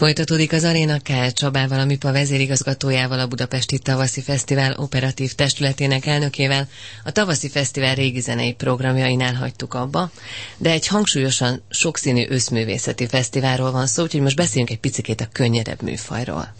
Folytatódik az Aréna K. Csabával, a MIPA vezérigazgatójával, a Budapesti Tavaszi Fesztivál operatív testületének elnökével. A tavaszi fesztivál régi zenei programjainál hagytuk abba, de egy hangsúlyosan sokszínű őszművészeti fesztiválról van szó, úgyhogy most beszéljünk egy picikét a könnyedebb műfajról.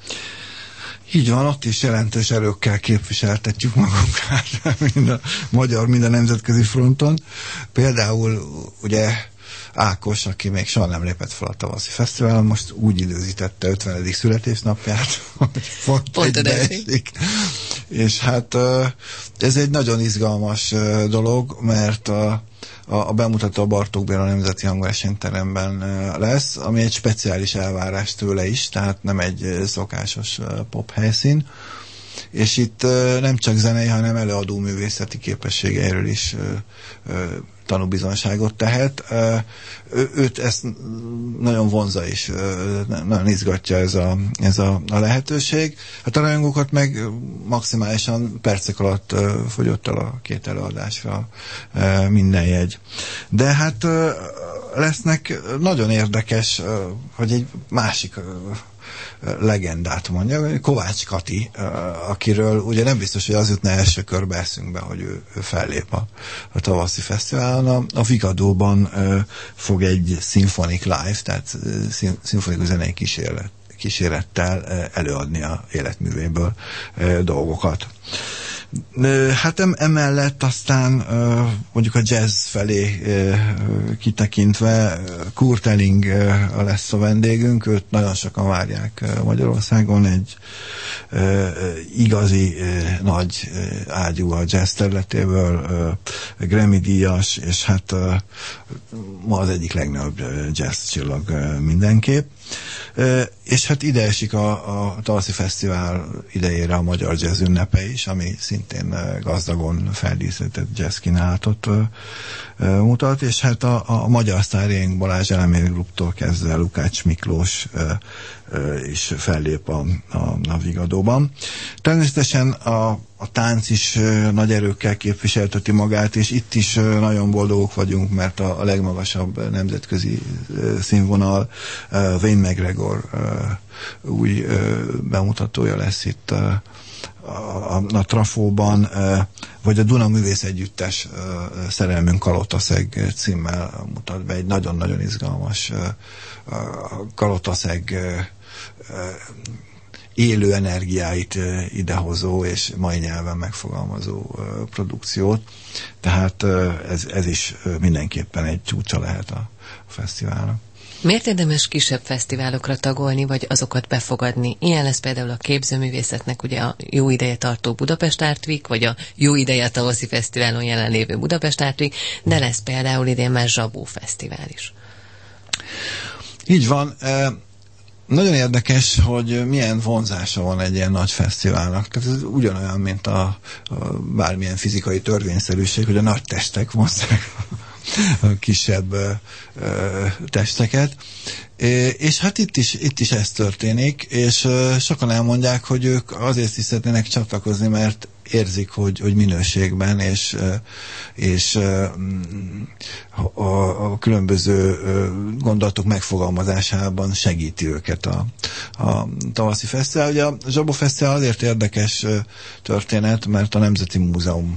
Így van, ott is jelentős erőkkel képviseltetjük magunkat, mind a magyar, mind a nemzetközi fronton. Például ugye Ákos, aki még soha nem lépett fel a tavaszi fesztiválon, most úgy időzítette 50. születésnapját, hogy pont egybeesik. És hát ez egy nagyon izgalmas dolog, mert a bemutató a Bartók Béla Nemzeti Hangversenyteremben lesz, ami egy speciális elvárás tőle is, tehát nem egy szokásos pop helyszín. És itt nem csak zenei, hanem előadó művészeti képességeiről is tanúbizonyságot tehet. Őt ezt nagyon vonza és nagyon izgatja ez a lehetőség. Hát a rajongókat meg maximálisan percek alatt fogyott el a két előadásra minden jegy. De hát lesznek nagyon érdekes, hogy egy másik legendát mondja, Kovács Kati, akiről ugye nem biztos, hogy az jutna első körbe eszünkbe, hogy ő fellép a tavaszi fesztiválon. A Vigadóban fog egy Symphonic Live, tehát szimfonikus zenei kísérettel előadni a életművéből dolgokat. Hát emellett aztán mondjuk a jazz felé kitekintve Kurt Elling lesz a vendégünk, őt nagyon sokan várják Magyarországon, egy igazi nagy ágyú a jazz területéből, Grammy-díjas, és hát ma az egyik legnagyobb jazz csillag mindenképp. És hát ide esik a tavaszi fesztivál idejére a Magyar Jazz ünnepe is, ami szintén gazdagon feldíszített jazz kínálatot mutat, és hát a magyar sztárjaink Balázs Elemér Gruptól kezdve Lukács Miklós is fellép a Vigadóban. Természetesen a tánc is nagy erőkkel képviselteti magát, és itt is nagyon boldogok vagyunk, mert a legmagasabb nemzetközi színvonal Wayne McGregor új bemutatója lesz itt a Trafóban, vagy a Duna Művész Együttes Szerelmünk Kalotaszeg címmel mutat be egy nagyon-nagyon izgalmas Kalotaszeg élő energiáit idehozó és mai nyelven megfogalmazó produkciót. Tehát ez is mindenképpen egy csúcsa lehet a fesztiválnak. Miért érdemes kisebb fesztiválokra tagolni, vagy azokat befogadni? Ilyen lesz például a képzőművészetnek ugye a jó ideje tartó Budapest Art Week, vagy a jó ideje a tavaszi fesztiválon jelenlévő Budapest Art Week, de lesz például idén már Zsabó Fesztivál is. Így van. Nagyon érdekes, hogy milyen vonzása van egy ilyen nagy fesztiválnak. Tehát ez ugyanolyan, mint a bármilyen fizikai törvényszerűség, hogy a nagy testek vonzák a kisebb testeket. És hát itt is ez történik, és sokan elmondják, hogy ők azért is szeretnének csatlakozni, mert érzik, hogy minőségben és a különböző gondolatok megfogalmazásában segíti őket a tavaszi fesztivál. Ugye a Zsabó Fesztivál azért érdekes történet, mert a Nemzeti Múzeum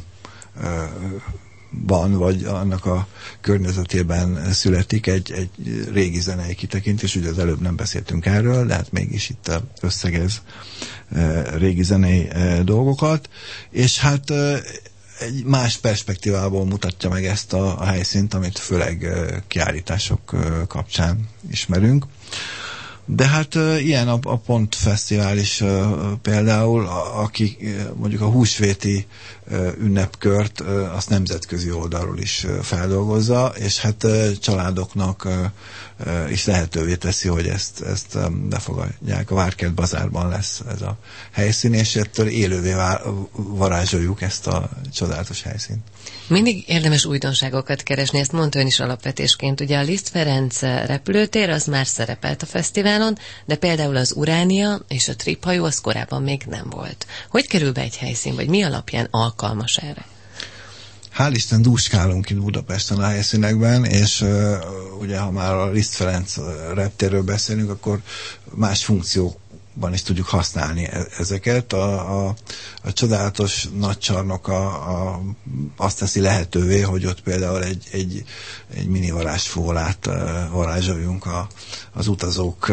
vagy annak a környezetében születik egy régi zenei kitekintés, ugye az előbb nem beszéltünk erről, de hát mégis itt összegez régi zenei dolgokat, és hát egy más perspektívából mutatja meg ezt a helyszínt, amit főleg kiállítások kapcsán ismerünk. De hát ilyen a Pont Fesztivál is például, aki mondjuk a húsvéti ünnepkört azt nemzetközi oldalról is feldolgozza, és hát családoknak is lehetővé teszi, hogy ezt befogadják. A Várkert Bazárban lesz ez a helyszín, és ettől élővé varázsoljuk ezt a csodálatos helyszínt. Mindig érdemes újdonságokat keresni, ezt mondta ön is alapvetésként. Ugye a Liszt Ferenc repülőtér az már szerepelt a fesztiválon, de például az Uránia és a Trip hajó az korábban még nem volt. Hogy kerül be egy helyszín, vagy mi alapján alkalmas erre? hál' Isten dúskálunk itt Budapesten a helyszínekben, és ugye ha már a Liszt Ferenc reptérről beszélünk, akkor más funkciókban is tudjuk használni ezeket. A csodálatos nagycsarnok azt teszi lehetővé, hogy ott például egy mini varázsfólát varázsoljunk az utazók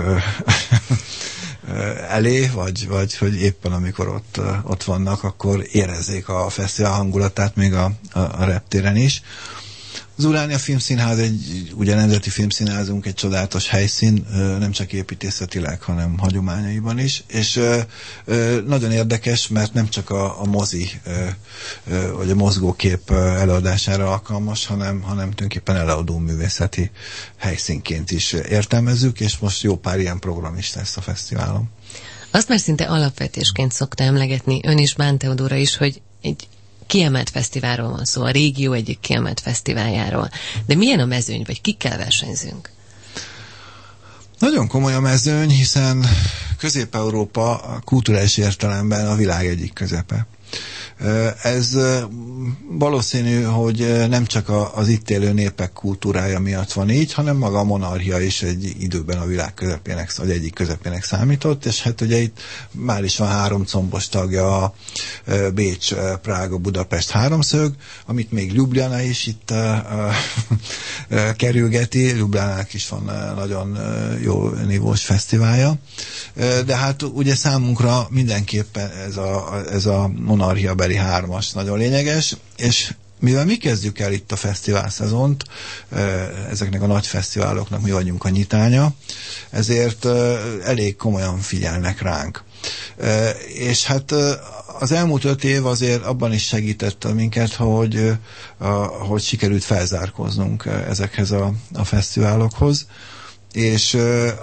elé, vagy hogy éppen amikor ott vannak, akkor érezzék a fesztivál hangulatát még a reptéren is. Az Uránia Filmszínház ugye nemzeti filmszínházunk, egy csodálatos helyszín, nem csak építészetileg, hanem hagyományaiban is, és nagyon érdekes, mert nem csak a mozi, vagy a mozgókép előadására alkalmas, hanem tulajdonképpen előadó művészeti helyszínként is értelmezzük, és most jó pár ilyen program is lesz a fesztiválon. Azt már szinte alapvetésként szokta emlegetni ön is, Bán Teodóra is, hogy egy kiemelt fesztiválról van szó, a régió egyik kiemelt fesztiváljáról. De milyen a mezőny, vagy kikkel versenyzünk? Nagyon komoly a mezőny, hiszen Közép-Európa kulturális értelemben a világ egyik közepe. Ez valószínű, hogy nem csak az itt élő népek kultúrája miatt van így, hanem maga a monarchia is egy időben a világ közepének, vagy egyik közepének számított, és hát ugye itt már is van 3 combos tagja, a Bécs, Prága, Budapest háromszög, amit még Ljubljana is itt kerülgeti. Ljubljánának is van nagyon jó nívós fesztiválja, de hát ugye számunkra mindenképpen ez a monarchia beli 3-as nagyon lényeges, és mivel mi kezdjük el itt a fesztivál szezont, ezeknek a nagy fesztiváloknak mi vagyunk a nyitánya, ezért elég komolyan figyelnek ránk. És hát az elmúlt 5 év azért abban is segített minket, hogy sikerült felzárkóznunk ezekhez a fesztiválokhoz, és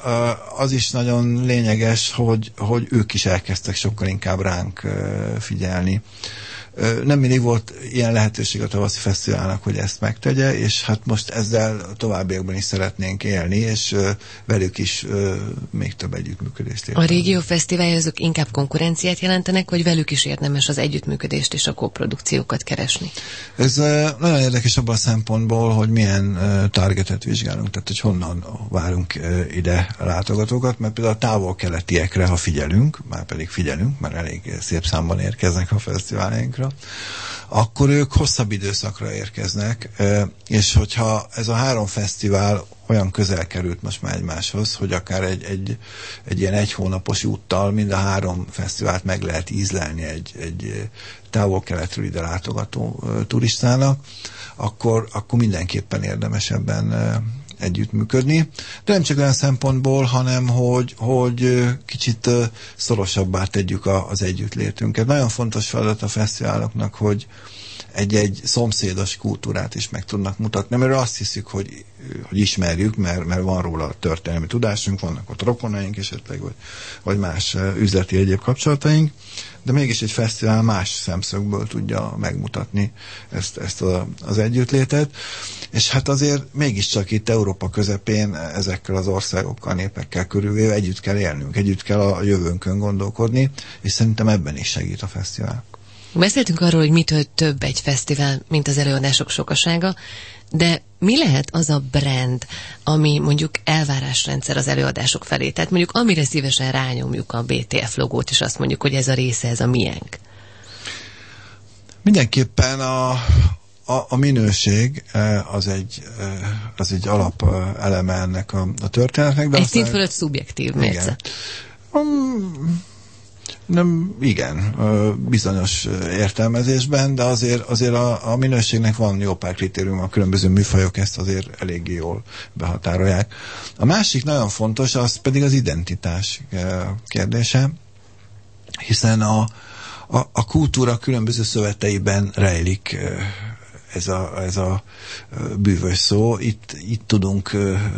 az is nagyon lényeges, hogy ők is elkezdtek sokkal inkább ránk figyelni. Nem mindig volt ilyen lehetőség a tavaszi fesztiválnak, hogy ezt megtegye, és hát most ezzel továbbiakban is szeretnénk élni, és velük is még több együttműködést érdemes. A régió fesztiválja azok inkább konkurenciát jelentenek, vagy velük is érdemes az együttműködést és a koprodukciókat keresni? Ez nagyon érdekes abban a szempontból, hogy milyen targetet vizsgálunk, tehát hogy honnan várunk ide látogatókat, mert például a távol-keletiekre, ha figyelünk, már pedig figyelünk, mert elég szép számban érkeznek a fesztiváljainkra, akkor ők hosszabb időszakra érkeznek, és hogyha ez a 3 fesztivál olyan közel került most már egymáshoz, hogy akár egy ilyen 1 hónapos úttal mind a 3 fesztivált meg lehet ízlelni egy távol-keletről ide látogató turistának, akkor mindenképpen érdemes ebben együttműködni. De nem csak olyan szempontból, hanem hogy kicsit szorosabbá tegyük az együttlétünket. Nagyon fontos feladat a fesztiváloknak, hogy egy szomszédos kultúrát is meg tudnak mutatni, mert azt hiszük, hogy ismerjük, mert van róla történelmi tudásunk, vannak ott rokonaink esetleg, vagy más üzleti egyéb kapcsolataink, de mégis egy fesztivál más szemszögből tudja megmutatni ezt az együttlétet, és hát azért mégiscsak itt Európa közepén ezekkel az országokkal, népekkel körülvéve együtt kell élnünk, együtt kell a jövőnkön gondolkodni, és szerintem ebben is segít a fesztivál. Beszéltünk arról, hogy mitől több egy fesztivál, mint az előadások sokasága, de mi lehet az a brand, ami mondjuk elvárásrendszer az előadások felé? Tehát mondjuk amire szívesen rányomjuk a BTF logót, és azt mondjuk, hogy ez a része, ez a miénk. Mindenképpen a minőség az egy alap eleme ennek a történetnek. De egy szint fölött szubjektív mérce. Nem, igen, bizonyos értelmezésben, de azért a minőségnek van jó pár kritérium, a különböző műfajok ezt azért eléggé jól behatárolják. A másik nagyon fontos, az pedig az identitás kérdése, hiszen a kultúra különböző szöveteiben rejlik ez a bűvös szó. Itt tudunk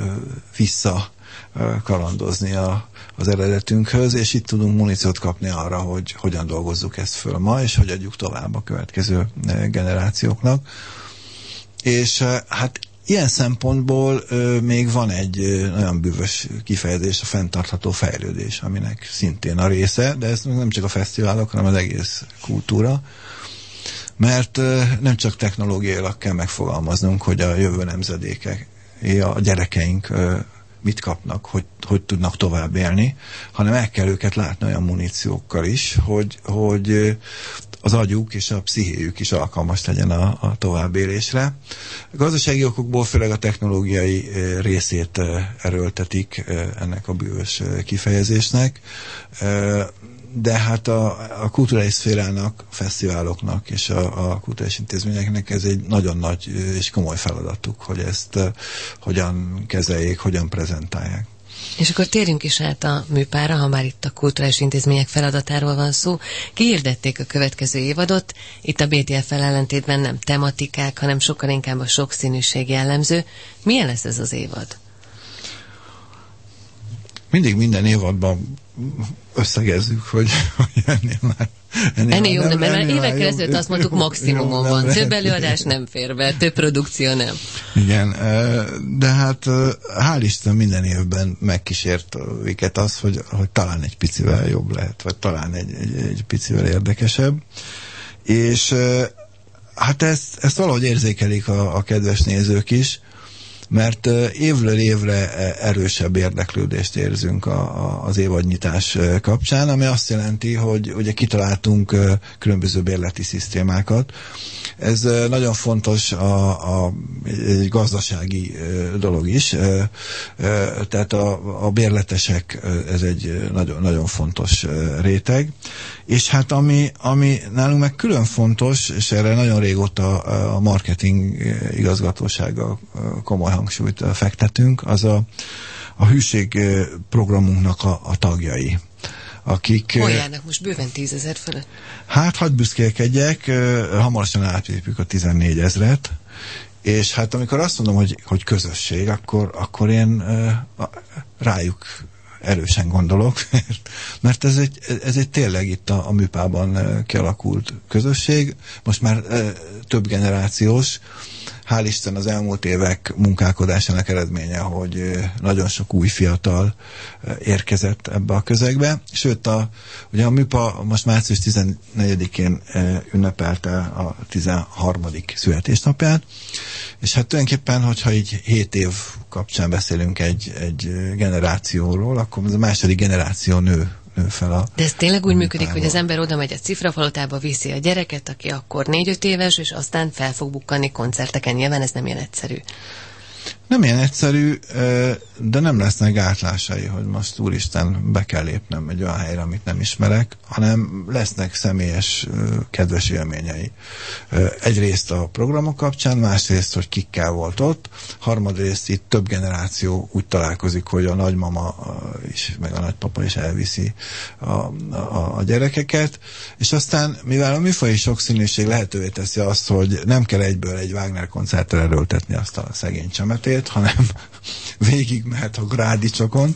visszakalandozni az eredetünkhöz, és itt tudunk muníciót kapni arra, hogy hogyan dolgozzuk ezt föl ma, és hogy adjuk tovább a következő generációknak. És hát ilyen szempontból még van egy nagyon bűvös kifejezés, a fenntartható fejlődés, aminek szintén a része, de ez nem csak a fesztiválok, hanem az egész kultúra. mert nem csak technológiailag kell megfogalmaznunk, hogy a jövő nemzedékek, a gyerekeink mit kapnak, hogy tudnak tovább élni, hanem el kell őket látni olyan muníciókkal is, hogy az agyuk és a pszichéjük is alkalmas legyen a továbbélésre. A gazdasági okokból főleg a technológiai részét erőltetik ennek a bűvös kifejezésnek, de hát a kulturális szférának, a fesztiváloknak és a kulturális intézményeknek ez egy nagyon nagy és komoly feladatuk, hogy ezt hogyan kezeljék, hogyan prezentálják. És akkor térjünk is át a műpára, ha már itt a kulturális intézmények feladatáról van szó. Kihirdették a következő évadot, itt a BTF-fel ellentétben nem tematikák, hanem sokkal inkább a sokszínűség jellemző. Milyen lesz ez az évad? Mindig minden évadban összegezzük, hogy ennél már... Ennél jó, mert évekkel ezelőtt azt mondtuk, maximumon van. Több előadás nem fér be, több produkció nem. Igen, de hát hál' Isten minden évben megkísért őket az, hogy talán egy picivel jobb lehet, vagy talán egy picivel érdekesebb. És hát ezt valahogy érzékelik a kedves nézők is, mert évről évre erősebb érdeklődést érzünk az évadnyitás kapcsán, ami azt jelenti, hogy ugye kitaláltunk különböző bérleti szisztémákat. Ez nagyon fontos egy gazdasági dolog is, tehát a bérletesek, ez egy nagyon, nagyon fontos réteg. És hát ami nálunk meg külön fontos, és erre nagyon régóta a marketing igazgatósággal komoly hangsúlyt fektetünk, az a hűség programunknak a tagjai. Akik... Hol járnak most bőven 10 000 fölött? Hát, hadd büszkélkedjek, hamarosan átlépjük a 14 000-et, és hát amikor azt mondom, hogy közösség, akkor én rájuk erősen gondolok, mert ez egy tényleg itt a műpában kialakult közösség, most már több generációs. Hál' Isten az elmúlt évek munkálkodásának eredménye, hogy nagyon sok új fiatal érkezett ebbe a közegbe. Sőt, ugye a műpa most március 14-én ünnepelte a 13. születésnapját, és hát tulajdonképpen, hogyha így 7 év kapcsán beszélünk egy generációról, akkor az a második generáció nő fel De ez tényleg úgy működik, hogy az ember oda megy a cifrafalotába, viszi a gyereket, aki akkor 4-5 éves, és aztán fel fog bukkanni koncerteken. Nyilván ez nem ilyen egyszerű. Nem ilyen egyszerű, de nem lesznek gátlásai, hogy most úristen be kell lépnem egy olyan helyre, amit nem ismerek, hanem lesznek személyes, kedves élményei. Egyrészt a programok kapcsán, másrészt, hogy kikkel volt ott, harmadrészt itt több generáció úgy találkozik, hogy a nagymama is, meg a nagypapa is elviszi a gyerekeket, és aztán, mivel a műfaji sokszínűség lehetővé teszi azt, hogy nem kell egyből egy Wagner koncertre erőltetni azt a szegény csemetét, hanem végig mehet a Grádicsokon,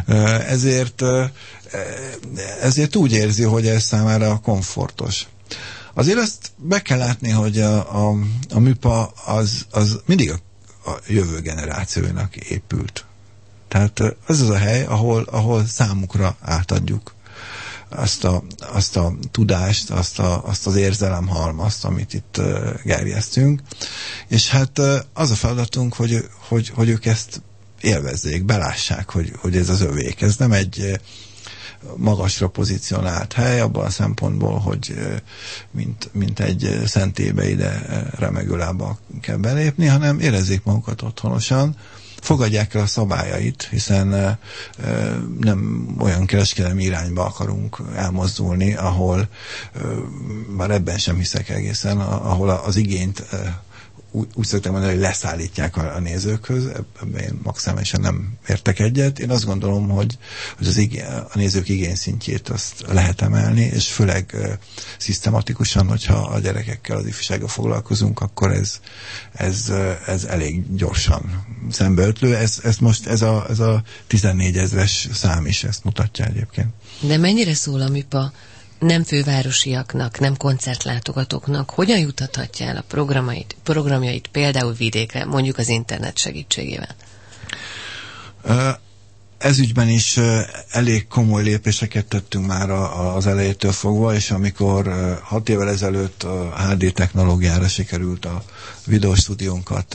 ezért úgy érzi, hogy ez számára komfortos. Azért azt be kell látni, hogy a műpa az mindig a jövő generációnak épült. Tehát ez az a hely, ahol számukra átadjuk azt a tudást, azt az érzelemhalmazt, amit itt gerjesztünk. És hát az a feladatunk, hogy ők ezt élvezzék, belássák, hogy ez az övék. Ez nem egy magasra pozícionált hely, abban a szempontból, hogy mint egy szentélybe ide remegő lábbal kell belépni, hanem érezzék magukat otthonosan, fogadják el a szabályait, hiszen nem olyan kereskedelmi irányba akarunk elmozdulni, ahol, már ebben sem hiszek egészen, ahol az igényt úgy szoktam mondani, hogy leszállítják a nézőkhöz, ebben én maximálisan nem értek egyet. Én azt gondolom, hogy a nézők igényszintjét azt lehet emelni, és főleg szisztematikusan, hogyha a gyerekekkel, az ifjúsággal foglalkozunk, akkor ez elég gyorsan szembeötlő. Ez a 14 000-es szám is ezt mutatja egyébként. De mennyire szól a műpa nem fővárosiaknak, nem koncertlátogatóknak? Hogyan juthatja el a programjait például vidékre, mondjuk az internet segítségével? ez ügyben is elég komoly lépéseket tettünk már az elejétől fogva, és amikor 6 évvel ezelőtt HD technológiára sikerült a videóstúdiónkat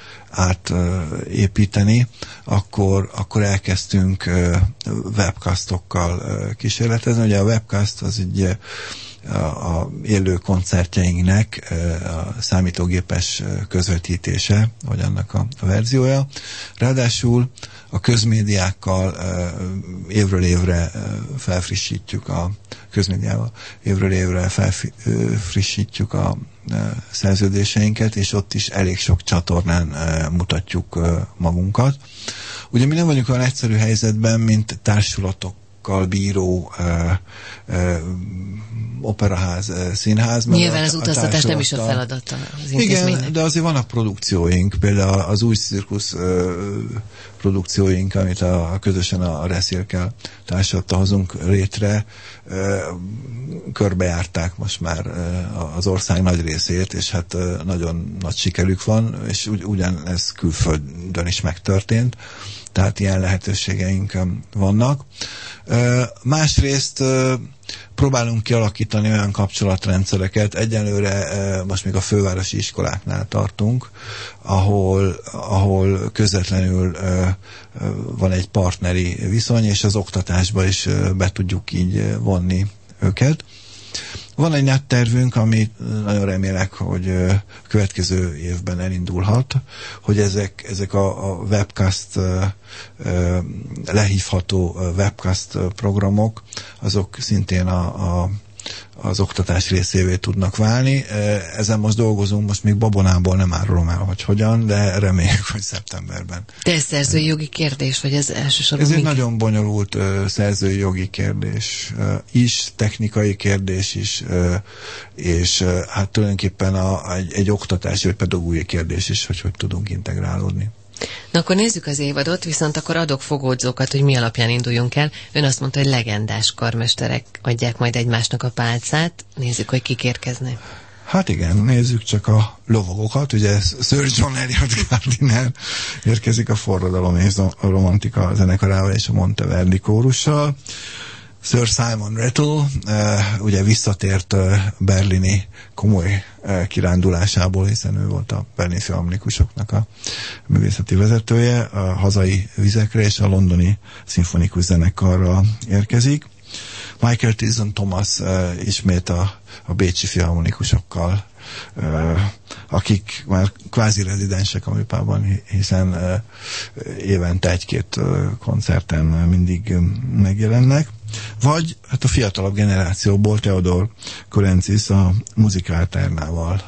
átépíteni, akkor elkezdtünk webcastokkal kísérletezni. Ugye a webcast az egy a élő koncertjeinknek a számítógépes közvetítése, vagy annak a verziója. Ráadásul a közmédiákkal évről évre felfrissítjük felfrissítjük a szerződéseinket, és ott is elég sok csatornán mutatjuk magunkat. Ugye mi nem vagyunk olyan egyszerű helyzetben, mint társulatok bíró operaház, színház. Nyilván az utaztatás nem is a feladata az intézménynek. Igen, de azért vannak produkcióink, például az új cirkusz produkcióink, amit közösen a Reszirkel társulattal hozunk létre, körbejárták most már az ország nagy részét, és hát nagyon nagy sikerük van, és ugyanez külföldön is megtörtént, tehát ilyen lehetőségeink vannak. Másrészt próbálunk kialakítani olyan kapcsolatrendszereket, egyelőre most még a fővárosi iskoláknál tartunk, ahol közvetlenül van egy partneri viszony, és az oktatásba is be tudjuk így vonni őket. Van egy nettervünk, amit nagyon remélek, hogy következő évben elindulhat, hogy ezek a webcast, lehívható webcast programok, azok szintén az oktatás részévé tudnak válni. Ezen most dolgozunk, most még babonából nem árulom el, hogy hogyan, de reméljük, hogy szeptemberben. De ez szerzői jogi kérdés, vagy ez elsősorban? Ez egy nagyon bonyolult szerzői jogi kérdés is, technikai kérdés is, és hát tulajdonképpen egy oktatási vagy pedagógiai kérdés is, hogy tudunk integrálódni. Na akkor nézzük az évadot, viszont akkor adok fogódzókat, hogy mi alapján induljunk el. Ön azt mondta, hogy legendás karmesterek adják majd egymásnak a pálcát. Nézzük, hogy kik érkeznek. Hát igen, nézzük csak a lovagokat. Ugye Sir John Eliot Gardiner érkezik a Forradalom és a Romantika zenekarával és a Monteverdi kórussal. Sir Simon Rattle ugye visszatért berlini komoly kirándulásából, hiszen ő volt a berlini filharmonikusoknak a művészeti vezetője, a hazai vizekre és a londoni szimfonikus zenekarra érkezik. Michael Tilson Thomas ismét a bécsi filharmonikusokkal, akik már kvázi rezidensek a műpában, hiszen évente 1-2 koncerten mindig megjelennek. Vagy hát a fiatalabb generációból Theodor Kurencis a Muzikálternával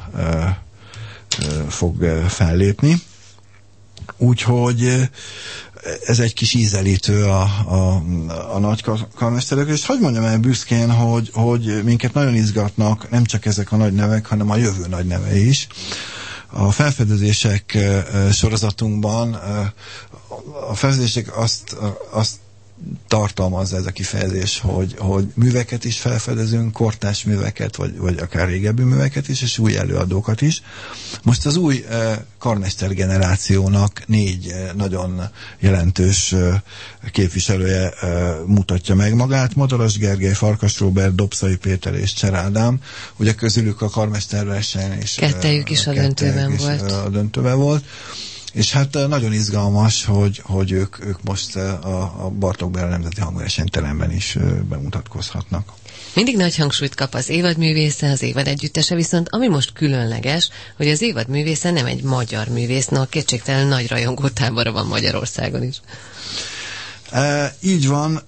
fog fellépni. Úgyhogy ez egy kis ízelítő a nagy karmesterek, és hogy mondjam el büszkén, hogy minket nagyon izgatnak nem csak ezek a nagy nevek, hanem a jövő nagy neve is. A felfedezések sorozatunkban a felfedezések azt tartalmazza ez a kifejezés, hogy műveket is felfedezünk, kortárs műveket, vagy akár régebbi műveket is, és új előadókat is. Most az új karmester generációnak 4 nagyon jelentős képviselője mutatja meg magát. Madaras Gergely, Farkas Róbert, Dobszai Péter és Cser Ádám. Ugye közülük a karmesterverseny és kettejük is a döntőben volt. És hát nagyon izgalmas, hogy ők most a Bartók Béla Nemzeti Hangversenyteremben is bemutatkozhatnak. Mindig nagy hangsúlyt kap az évadművésze, az évad együttese, viszont ami most különleges, hogy az évadművésze nem egy magyar művész, no, kétségtelen nagy rajongótábora van Magyarországon is. Így van.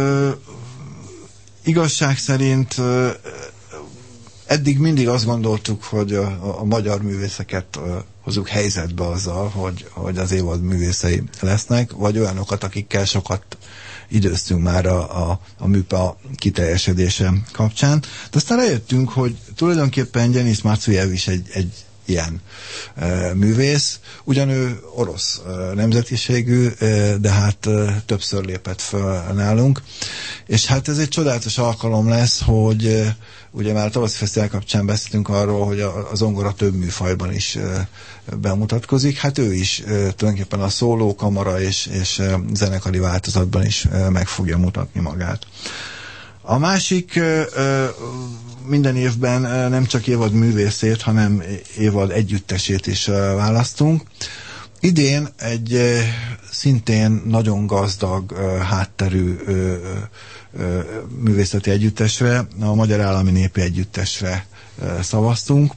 Igazság szerint eddig mindig azt gondoltuk, hogy a magyar művészeket hozzuk helyzetbe azzal, hogy az évad művészei lesznek, vagy olyanokat, akikkel sokat időztünk már a műpa kiteljesedése kapcsán. De aztán rájöttünk, hogy tulajdonképpen Denis Matsujev is egy ilyen művész. Ugyan ő orosz nemzetiségű, de hát többször lépett föl nálunk, És hát ez egy csodálatos alkalom lesz, hogy ugye már a tavaszi fesztivál kapcsán beszéltünk arról, hogy a zongora több műfajban is bemutatkozik. Hát ő is tulajdonképpen a szóló, kamara és zenekari változatban is meg fogja mutatni magát. A másik, minden évben nem csak évad művészét, hanem évad együttesét is választunk. Idén egy szintén nagyon gazdag hátterű művészeti együttesre, a Magyar Állami Népi Együttesre szavaztunk.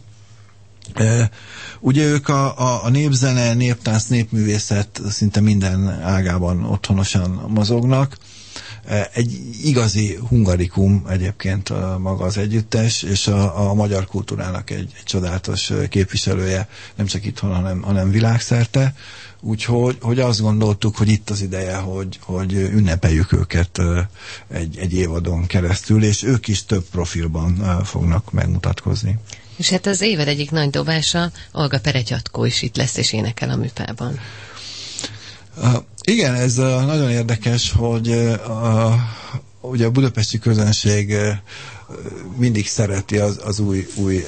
Ugye ők a népzene, néptánc, népművészet szinte minden ágában otthonosan mozognak. Egy igazi hungarikum egyébként maga az együttes, és a magyar kultúrának egy csodálatos képviselője, nem csak itthon, hanem világszerte. Úgyhogy azt gondoltuk, hogy itt az ideje, hogy ünnepeljük őket egy évadon keresztül, és ők is több profilban fognak megmutatkozni. És hát az évad egyik nagy dobása, Olga Peretyatkó is itt lesz, és énekel a műpában. Igen, ez nagyon érdekes, hogy ugye a budapesti közönség mindig szereti az új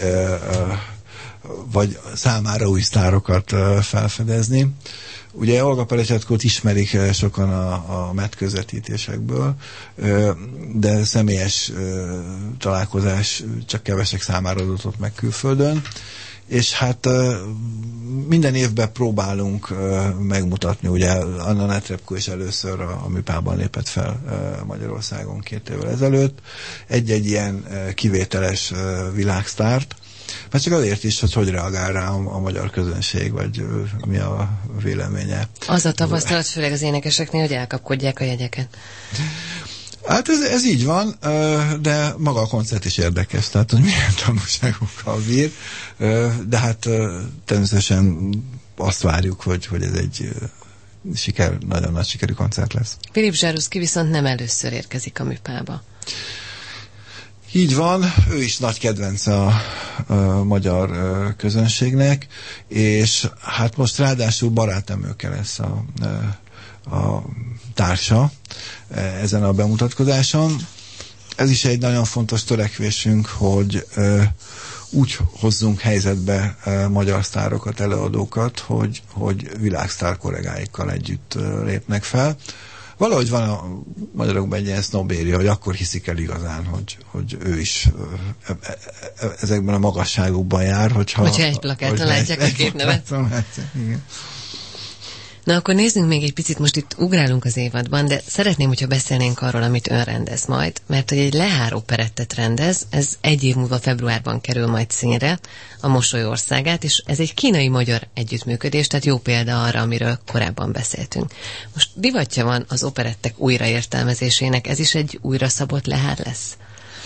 vagy számára új sztárokat felfedezni. Ugye Olga Peretyatkót ismerik sokan a MET közvetítésekből, de személyes találkozás csak kevesek számára adatott meg külföldön. És hát minden évben próbálunk megmutatni, ugye Anna Netrebko is először a műpában lépett fel Magyarországon 2 évvel ezelőtt, egy ilyen kivételes világsztárt, mert csak azért is, hogy reagál rá a magyar közönség, vagy mi a véleménye. Az a tapasztalat, főleg az énekeseknél, hogy elkapkodják a jegyeket. Hát ez így van, de maga a koncert is érdekes, tehát hogy milyen tanulságokkal bír, de hát természetesen azt várjuk, hogy ez egy nagyon nagy sikerű koncert lesz. Filip Zsaruszki viszont nem először érkezik a műpába. Így van, ő is nagy kedvence a magyar közönségnek, és hát most ráadásul barátemőke lesz a társa ezen a bemutatkozáson. Ez is egy nagyon fontos törekvésünk, hogy úgy hozzunk helyzetbe magyar sztárokat, előadókat, hogy világsztár kollégáikkal együtt lépnek fel. Valahogy van a magyarokban egy ilyen sznobéria, hogy akkor hiszik el igazán, hogy ő is ezekben a magasságokban jár, hogyha egy plakáton látják a két nevet. Igen. Na akkor nézzünk még egy picit, most itt ugrálunk az évadban, de szeretném, hogyha beszélnénk arról, amit ön rendez majd, mert hogy egy Lehár operettet rendez, ez 1 év múlva februárban kerül majd színre, a Mosoly országát, és ez egy kínai-magyar együttműködés, tehát jó példa arra, amiről korábban beszéltünk. Most divatja van az operettek újraértelmezésének, ez is egy újra szabott Lehár lesz?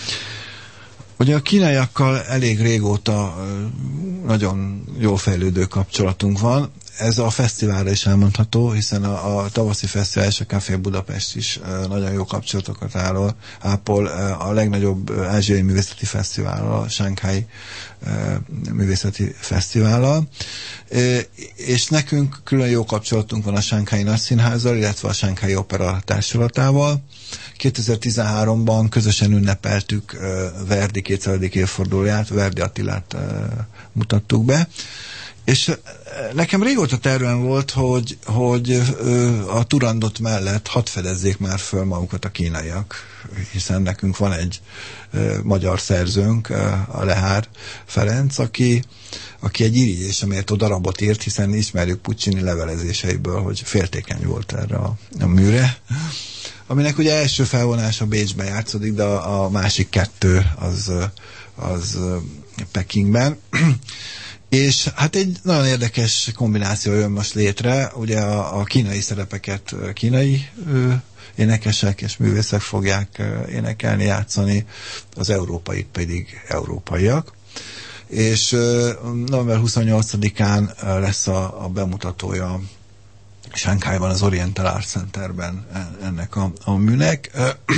Ugye a kínaiakkal elég régóta nagyon jól fejlődő kapcsolatunk van. Ez a fesztiválra is elmondható, hiszen a tavaszi fesztivál és a Café Budapest is nagyon jó kapcsolatokat ápol a legnagyobb ázsiai művészeti fesztivállal, a Shanghai művészeti fesztivállal. És nekünk külön jó kapcsolatunk van a Shanghai Nagyszínházzal, illetve a Shanghai Opera Társulatával. 2013-ban közösen ünnepeltük Verdi 200. évfordulóját, Verdi Attilát mutattuk be. És nekem régóta tervem volt, hogy a Turandot mellett hadd fedezzék már föl magukat a kínaiak, hiszen nekünk van egy magyar szerzőnk, a Lehár Ferenc, aki egy irigyésre méltó darabot írt, hiszen ismerjük Puccini levelezéseiből, hogy féltékeny volt erre a műre, aminek ugye első felvonása Bécsben játszódik, de a másik 2 az Pekingben. És hát egy nagyon érdekes kombináció jön most létre, ugye a kínai szerepeket kínai énekesek és művészek fogják énekelni, játszani, az európait pedig európaiak. És november 28-án lesz a bemutatója Shanghaiban, az Oriental Art Centerben ennek a műnek.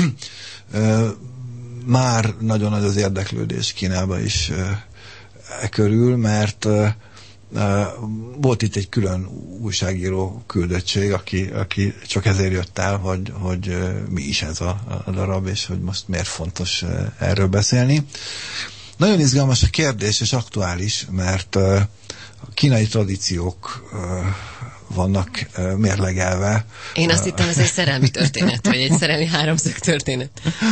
Már nagyon nagy az érdeklődés Kínában is körül, mert Volt itt egy külön újságíró küldöttség, aki csak ezért jött el, hogy mi is ez a darab, és hogy most miért fontos erről beszélni. Nagyon izgalmas a kérdés, és aktuális, mert a kínai tradíciók vannak mérlegelve. Én azt hittem, ez egy szerelmi történet, vagy egy szerelmi háromszög történet.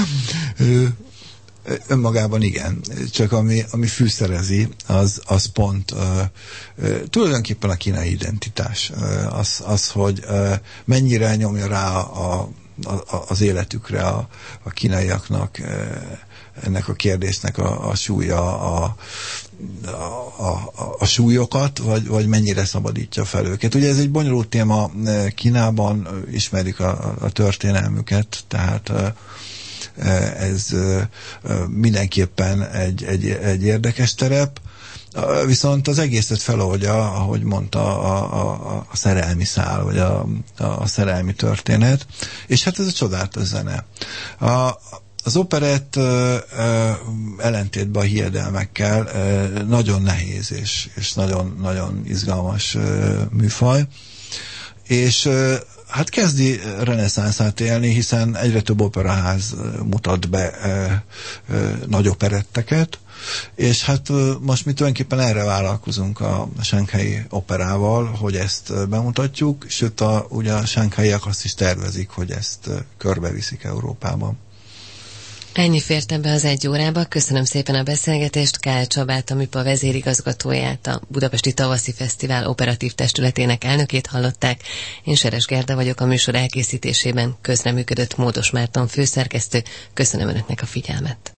Önmagában igen, csak ami fűszerezi, az pont tulajdonképpen a kínai identitás. Az, hogy mennyire nyomja rá az életükre a kínaiaknak ennek a kérdésnek a súlya, a súlyokat, vagy mennyire szabadítja fel őket. Ugye ez egy bonyolult téma Kínában, ismerik a történelmüket, tehát ez mindenképpen egy érdekes terep, viszont az egészet feloldja, ahogy mondta, a szerelmi szál, vagy a szerelmi történet, és hát ez a csodálatos zene. Az operett ellentétben a hiedelmekkel nagyon nehéz és nagyon, nagyon izgalmas műfaj, és hát kezdi reneszánszát élni, hiszen egyre több operaház mutat be nagy operetteket, és hát most mi tulajdonképpen erre vállalkozunk a Shanghai Operával, hogy ezt bemutatjuk, sőt ugye a shanghaiak azt is tervezik, hogy ezt körbeviszik Európában. Ennyi fért ebbe az 1 órába. Köszönöm szépen a beszélgetést. Kál Csabát, a MIPA vezérigazgatóját, a Budapesti Tavaszi Fesztivál operatív testületének elnökét hallották. Én Seres Gerda vagyok, a műsor elkészítésében közreműködött Módos Márton főszerkesztő. Köszönöm Önöknek a figyelmet.